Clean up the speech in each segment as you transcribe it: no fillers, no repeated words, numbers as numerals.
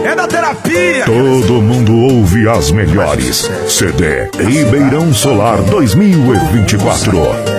É da terapia. Todo mundo ouve as melhores. CD Ribeirão Solar 2024.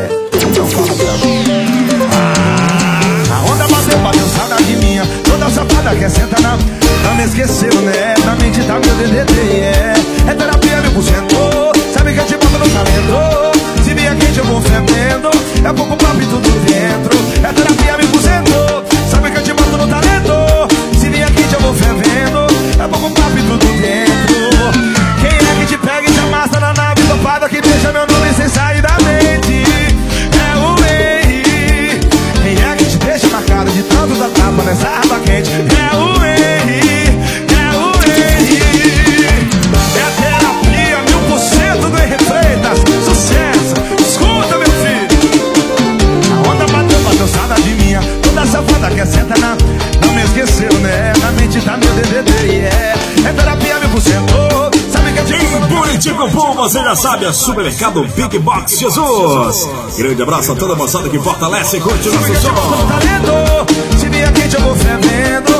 A onda bateu, saudade minha. Toda safada quer sentar na... Não me esqueceu, né? Na mente tá meu DDD, é terapia 1000%. Sabe que eu te boto no talento. Se vier quente eu vou fervendo. É pouco papo e tudo dentro. É terapia 1000%. Sabe que eu te boto no talento. Se vier quente eu vou fervendo. É pouco papo e tudo dentro. Quem é que te pega e te amassa na nave topada, que deixa meu nome sem sair da mente? É o Henry. Quem é que te deixa marcado de tanto da tapa nessa água quente? É o Henry. É o Henry. É terapia 1000% do Henry Freitas. Sucesso, escuta meu filho. A onda bateu, saudade minha. Toda safada quer sentar na... Não me esqueceu, né? Na mente tá meu DDD, é terapia 1000%. Sabe que eu te... Em Buritico Bom, você já sabe, é Supermercado Big Box Jesus. Grande abraço a toda a moçada que fortalece e curte o nosso som. Se vier quente eu vou fervendo.